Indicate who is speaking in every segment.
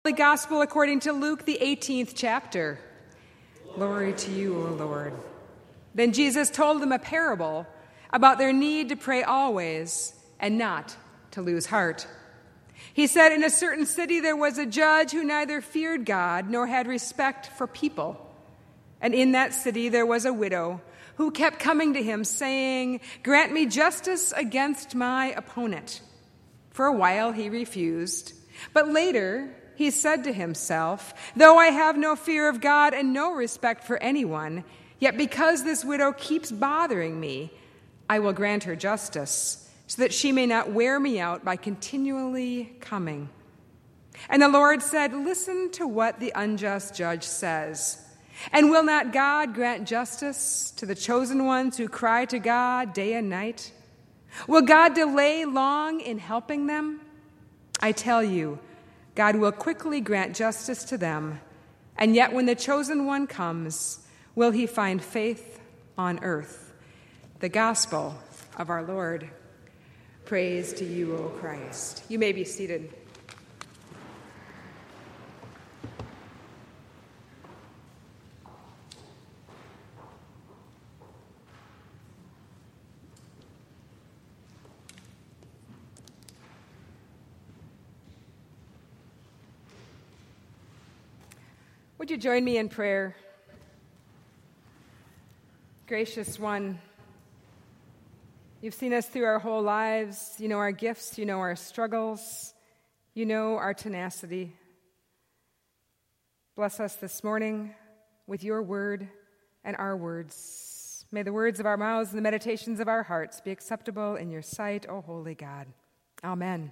Speaker 1: The Gospel according to Luke, the 18th chapter. Glory to you, O Lord. Then Jesus told them a parable about their need to pray always and not to lose heart. He said, in a certain city there was a judge who neither feared God nor had respect for people. And in that city there was a widow who kept coming to him, saying, "Grant me justice against my opponent." For a while he refused, but later he said to himself, "Though I have no fear of God and no respect for anyone, yet because this widow keeps bothering me, I will grant her justice, so that she may not wear me out by continually coming." And the Lord said, "Listen to what the unjust judge says. And will not God grant justice to the chosen ones who cry to God day and night? Will God delay long in helping them? I tell you, God will quickly grant justice to them, and yet when the chosen one comes, will he find faith on earth?" The gospel of our Lord. Praise to you, O Christ. You may be seated. Would you join me in prayer? Gracious One, you've seen us through our whole lives. You know our gifts, you know our struggles, you know our tenacity. Bless us this morning with your word and our words. May the words of our mouths and the meditations of our hearts be acceptable in your sight, O holy God. Amen.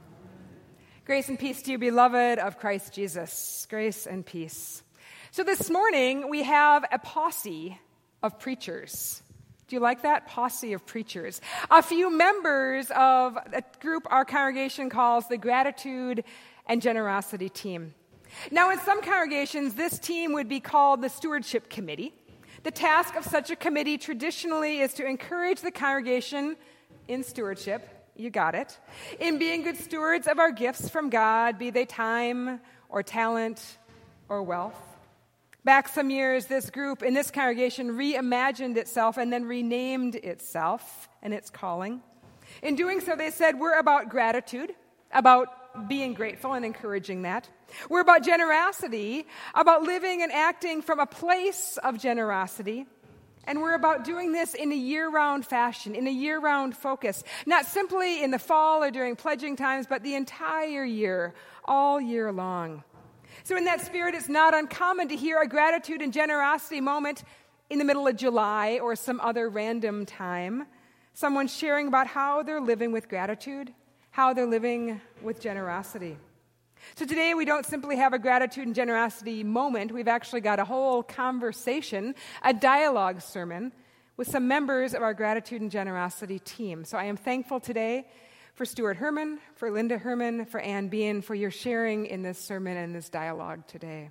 Speaker 1: Grace and peace to you, beloved of Christ Jesus. Grace and peace. So this morning, we have a posse of preachers. Do you like that? Posse of preachers. A few members of a group our congregation calls the Gratitude and Generosity Team. Now, in some congregations, this team would be called the Stewardship Committee. The task of such a committee traditionally is to encourage the congregation in stewardship. You got it. In being good stewards of our gifts from God, be they time or talent or wealth. Back some years, this group in this congregation reimagined itself and then renamed itself and its calling. In doing so, they said, we're about gratitude, about being grateful and encouraging that. We're about generosity, about living and acting from a place of generosity. And we're about doing this in a year-round fashion, in a year-round focus, not simply in the fall or during pledging times, but the entire year, all year long. So in that spirit, it's not uncommon to hear a gratitude and generosity moment in the middle of July or some other random time, someone sharing about how they're living with gratitude, how they're living with generosity. So today we don't simply have a gratitude and generosity moment. We've actually got a whole conversation, a dialogue sermon with some members of our gratitude and generosity team. So I am thankful today for Stuart Herman, for Linda Herman, for Ann Bean, for your sharing in this sermon and this dialogue today.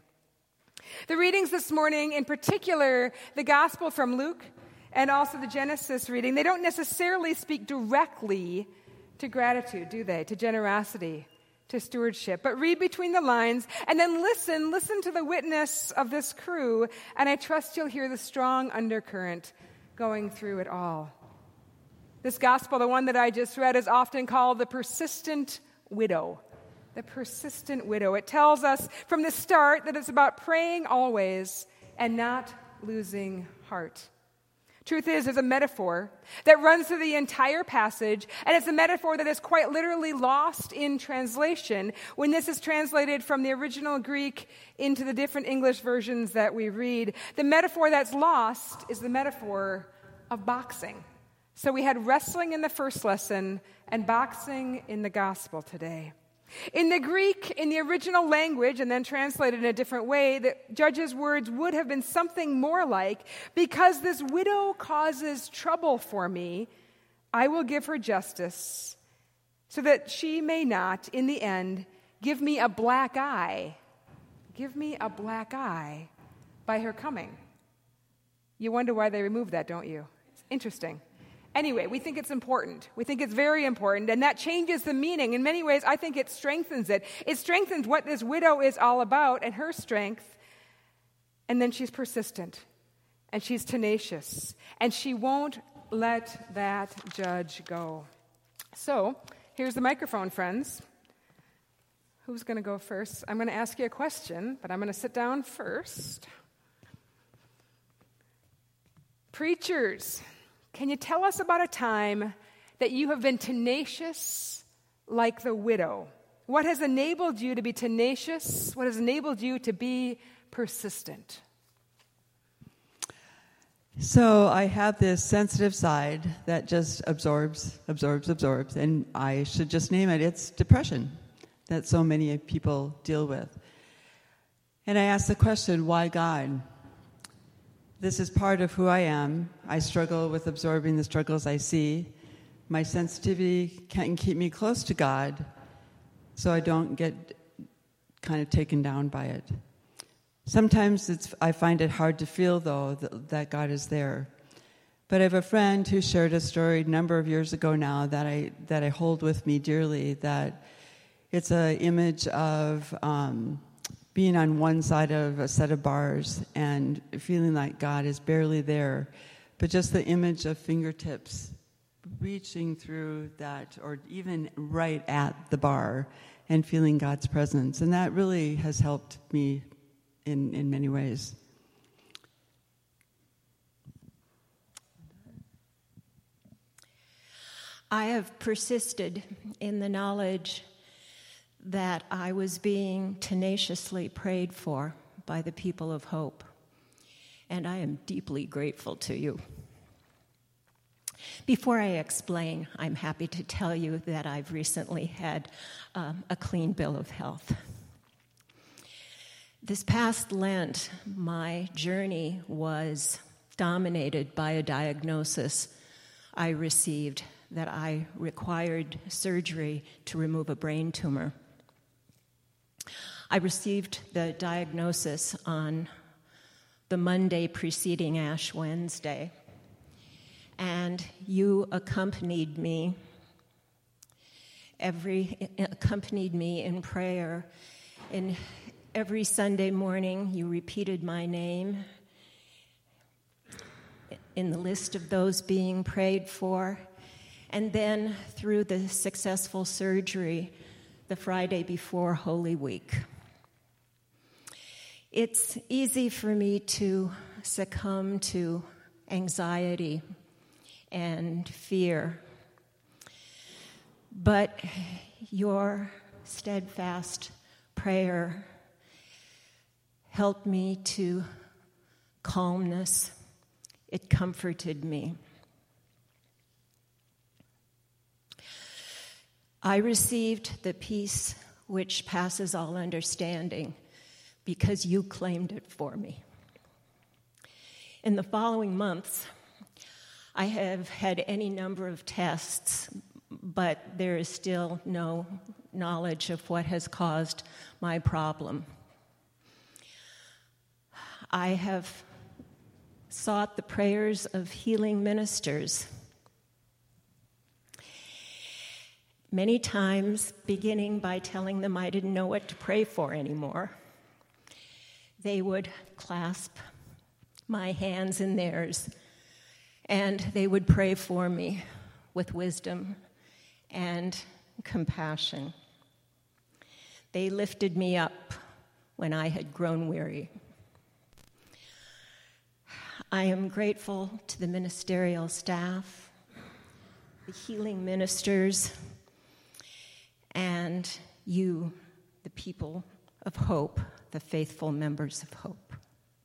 Speaker 1: The readings this morning, in particular, the Gospel from Luke and also the Genesis reading, they don't necessarily speak directly to gratitude, do they? To generosity, to stewardship. But read between the lines and then listen to the witness of this crew, and I trust you'll hear the strong undercurrent going through it all. This gospel, the one that I just read, is often called the persistent widow. The persistent widow. It tells us from the start that it's about praying always and not losing heart. Truth is, there's a metaphor that runs through the entire passage, and it's a metaphor that is quite literally lost in translation when this is translated from the original Greek into the different English versions that we read. The metaphor that's lost is the metaphor of boxing. So we had wrestling in the first lesson and boxing in the gospel today. In the Greek, in the original language, and then translated in a different way, the judge's words would have been something more like, because this widow causes trouble for me, I will give her justice, so that she may not, in the end, give me a black eye. Give me a black eye by her coming. You wonder why they removed that, don't you? It's interesting. Anyway, we think it's important. We think it's very important, and that changes the meaning. In many ways, I think it strengthens it. It strengthens what this widow is all about and her strength. And then she's persistent, and she's tenacious, and she won't let that judge go. So, here's the microphone, friends. Who's going to go first? I'm going to ask you a question, but I'm going to sit down first. Preachers, can you tell us about a time that you have been tenacious like the widow? What has enabled you to be tenacious? What has enabled you to be persistent?
Speaker 2: So I have this sensitive side that just absorbs, and I should just name it. It's depression that so many people deal with. And I ask the question, why God? This is part of who I am. I struggle with absorbing the struggles I see. My sensitivity can keep me close to God so I don't get kind of taken down by it. Sometimes I find it hard to feel, though, that God is there. But I have a friend who shared a story a number of years ago now that I hold with me dearly, that it's an image of being on one side of a set of bars and feeling like God is barely there, but just the image of fingertips reaching through that, or even right at the bar, and feeling God's presence. And that really has helped me in many ways.
Speaker 3: I have persisted in the knowledge that I was being tenaciously prayed for by the people of Hope, and I am deeply grateful to you. Before I explain, I'm happy to tell you that I've recently had a clean bill of health. This past Lent, my journey was dominated by a diagnosis I received that I required surgery to remove a brain tumor. I received the diagnosis on the Monday preceding Ash Wednesday, and you accompanied me in prayer. And every Sunday morning, you repeated my name in the list of those being prayed for. And then through the successful surgery, the Friday before Holy Week. It's easy for me to succumb to anxiety and fear, but your steadfast prayer helped me to calmness. It comforted me. I received the peace which passes all understanding because you claimed it for me. In the following months, I have had any number of tests, but there is still no knowledge of what has caused my problem. I have sought the prayers of healing ministers, many times beginning by telling them I didn't know what to pray for anymore. They would clasp my hands in theirs, and they would pray for me with wisdom and compassion. They lifted me up when I had grown weary. I am grateful to the ministerial staff, the healing ministers, and you, the people of Hope, the faithful members of Hope.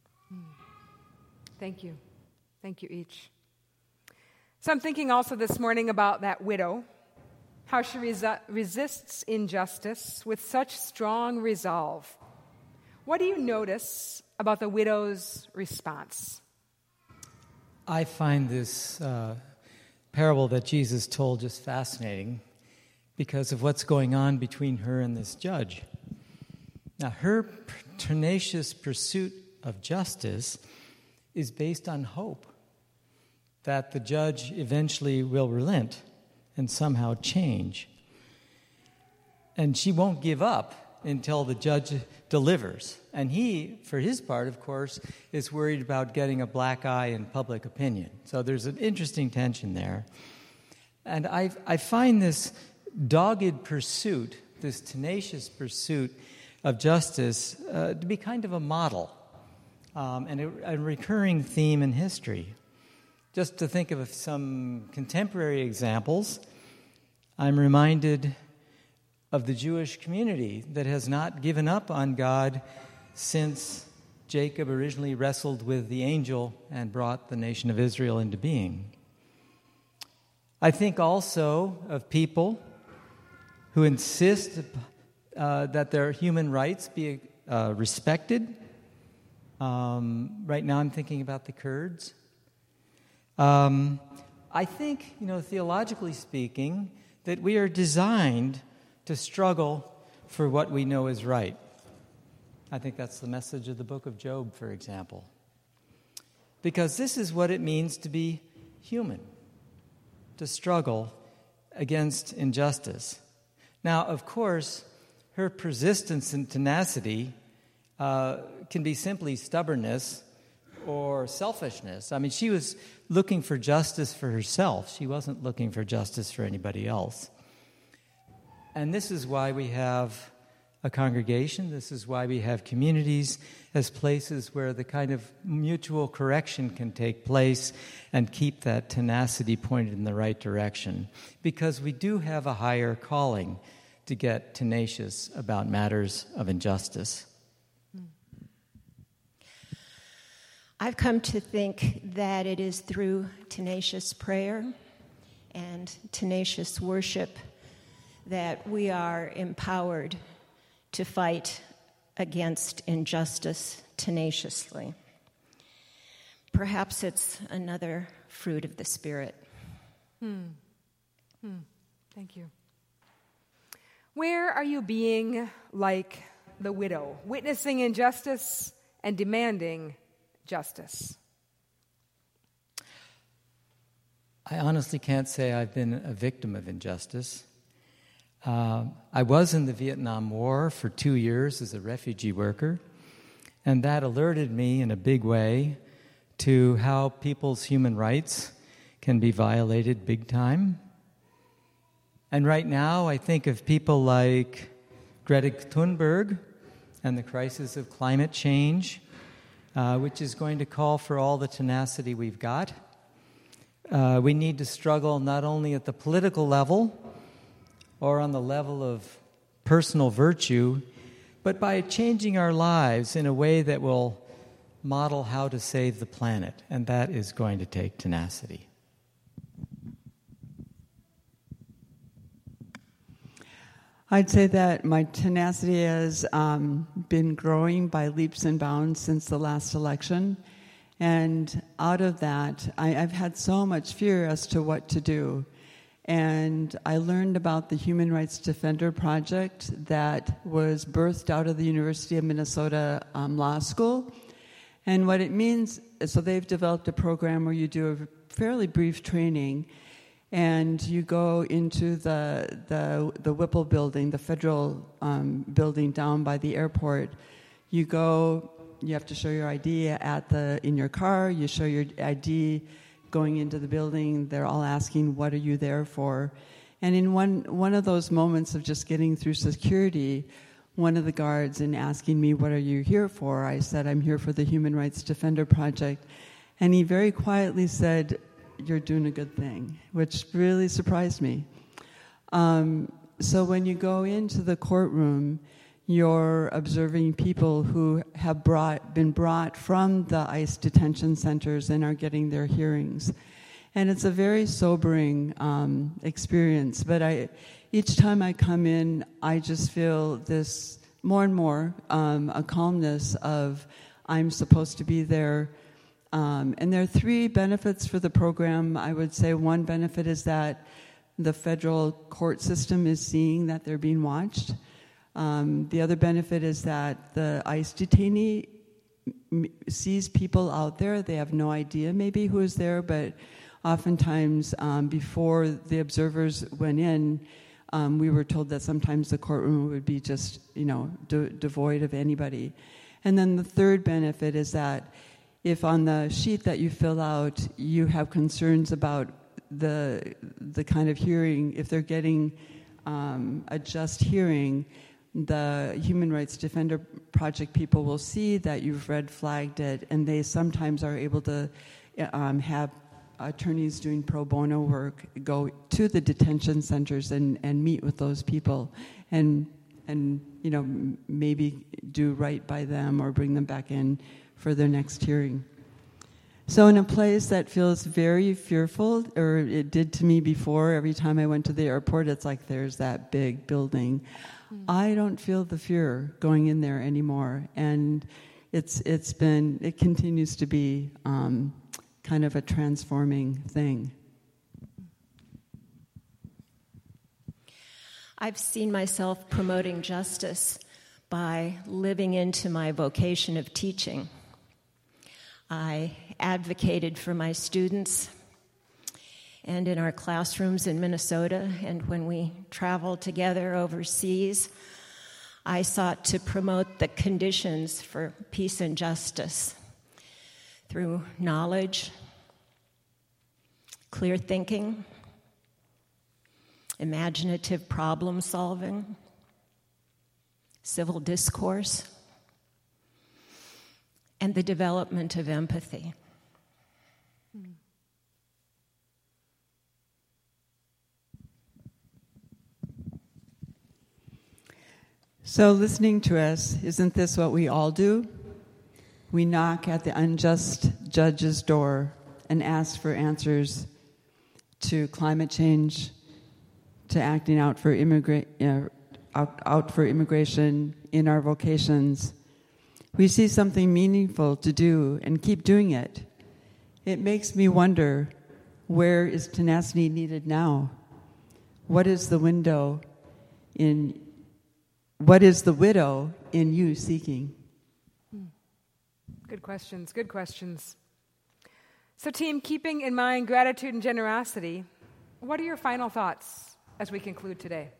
Speaker 1: Thank you. Thank you each. So I'm thinking also this morning about that widow, how she resists injustice with such strong resolve. What do you notice about the widow's response?
Speaker 4: I find this parable that Jesus told just fascinating because of what's going on between her and this judge. Now, her tenacious pursuit of justice is based on hope that the judge eventually will relent and somehow change. And she won't give up until the judge delivers. And he, for his part, of course, is worried about getting a black eye in public opinion. So there's an interesting tension there. And I find this dogged pursuit, this tenacious pursuit of justice, to be kind of a model and a recurring theme in history. Just to think of some contemporary examples, I'm reminded of the Jewish community that has not given up on God since Jacob originally wrestled with the angel and brought the nation of Israel into being. I think also of people who insist that their human rights be respected. Right now I'm thinking about the Kurds. I think, theologically speaking, that we are designed to struggle for what we know is right. I think that's the message of the book of Job, for example. Because this is what it means to be human, to struggle against injustice. Now, of course, her persistence and tenacity can be simply stubbornness or selfishness. I mean, she was looking for justice for herself. She wasn't looking for justice for anybody else. And this is why we have a congregation. This is why we have communities as places where the kind of mutual correction can take place and keep that tenacity pointed in the right direction. Because we do have a higher calling to get tenacious about matters of injustice.
Speaker 3: I've come to think that it is through tenacious prayer and tenacious worship that we are empowered to fight against injustice tenaciously. Perhaps it's another fruit of the Spirit.
Speaker 1: Thank you. Where are you being like the widow, witnessing injustice and demanding justice?
Speaker 4: I honestly can't say I've been a victim of injustice. I was in the Vietnam War for 2 years as a refugee worker, and that alerted me in a big way to how people's human rights can be violated big time. And right now, I think of people like Greta Thunberg and the crisis of climate change, which is going to call for all the tenacity we've got. We need to struggle not only at the political level or on the level of personal virtue, but by changing our lives in a way that will model how to save the planet, and that is going to take tenacity.
Speaker 2: I'd say that my tenacity has been growing by leaps and bounds since the last election. And out of that, I've had so much fear as to what to do. And I learned about the Human Rights Defender Project that was birthed out of the University of Minnesota Law School. And what it means, so they've developed a program where you do a fairly brief training, and you go into the Whipple building, the federal building down by the airport. You go, you have to show your ID in your car, you show your ID going into the building. They're all asking, what are you there for? And in one of those moments of just getting through security, one of the guards, in asking me, what are you here for? I said, I'm here for the Human Rights Defender Project. And he very quietly said, you're doing a good thing, which really surprised me. So when you go into the courtroom, you're observing people who have been brought from the ICE detention centers and are getting their hearings. And it's a very sobering experience. But each time I come in, I just feel this more and more, a calmness of I'm supposed to be there. And there are 3 benefits for the program. I would say one benefit is that the federal court system is seeing that they're being watched. The other benefit is that the ICE detainee sees people out there. They have no idea maybe who is there, but oftentimes before the observers went in, we were told that sometimes the courtroom would be just, devoid of anybody. And then the third benefit is that if on the sheet that you fill out you have concerns about the kind of hearing, if they're getting a just hearing, the Human Rights Defender Project people will see that you've red flagged it, and they sometimes are able to have attorneys doing pro bono work go to the detention centers and meet with those people and maybe do right by them or bring them back in for their next hearing. So in a place that feels very fearful, or it did to me before, every time I went to the airport, it's like there's that big building. I don't feel the fear going in there anymore, and it continues to be kind of a transforming thing.
Speaker 3: I've seen myself promoting justice by living into my vocation of teaching. I advocated for my students and in our classrooms in Minnesota, and when we traveled together overseas, I sought to promote the conditions for peace and justice through knowledge, clear thinking, imaginative problem solving, civil discourse, and the development of empathy.
Speaker 2: So listening to us, isn't this what we all do? We knock at the unjust judge's door and ask for answers to climate change, to acting out for immigration in our vocations. We see something meaningful to do and keep doing it. It makes me wonder, where is tenacity needed now? What is the widow in you seeking?
Speaker 1: Good questions, good questions. So team, keeping in mind gratitude and generosity, what are your final thoughts as we conclude today?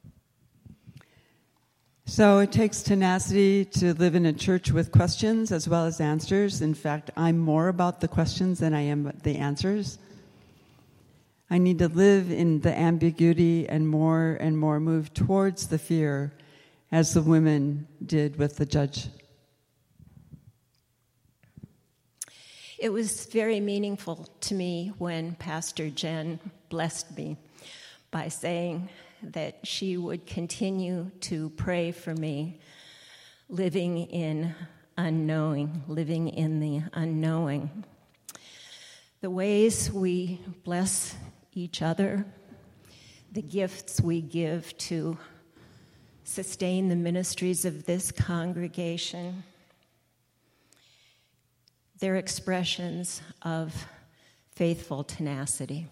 Speaker 2: So it takes tenacity to live in a church with questions as well as answers. In fact, I'm more about the questions than I am the answers. I need to live in the ambiguity and more move towards the fear, as the women did with the judge.
Speaker 3: It was very meaningful to me when Pastor Jen blessed me by saying that she would continue to pray for me, living in the unknowing. The ways we bless each other, the gifts we give to sustain the ministries of this congregation, they're expressions of faithful tenacity.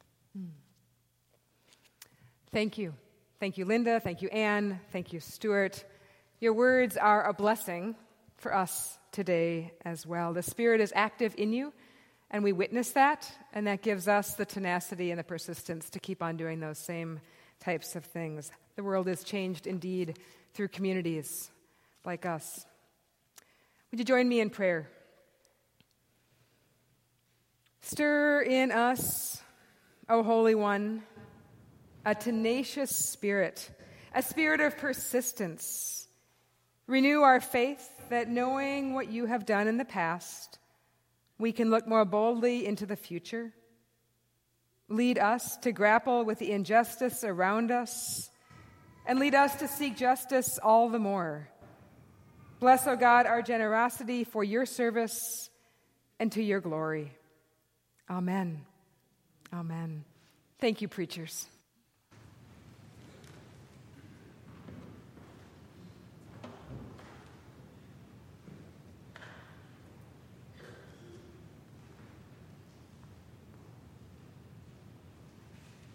Speaker 1: Thank you. Thank you, Linda. Thank you, Anne. Thank you, Stuart. Your words are a blessing for us today as well. The Spirit is active in you, and we witness that, and that gives us the tenacity and the persistence to keep on doing those same types of things. The world is changed indeed through communities like us. Would you join me in prayer? Stir in us, O Holy One, a tenacious spirit, a spirit of persistence. Renew our faith that knowing what you have done in the past, we can look more boldly into the future. Lead us to grapple with the injustice around us, and lead us to seek justice all the more. Bless, O God, our generosity for your service and to your glory. Amen. Amen. Thank you, preachers.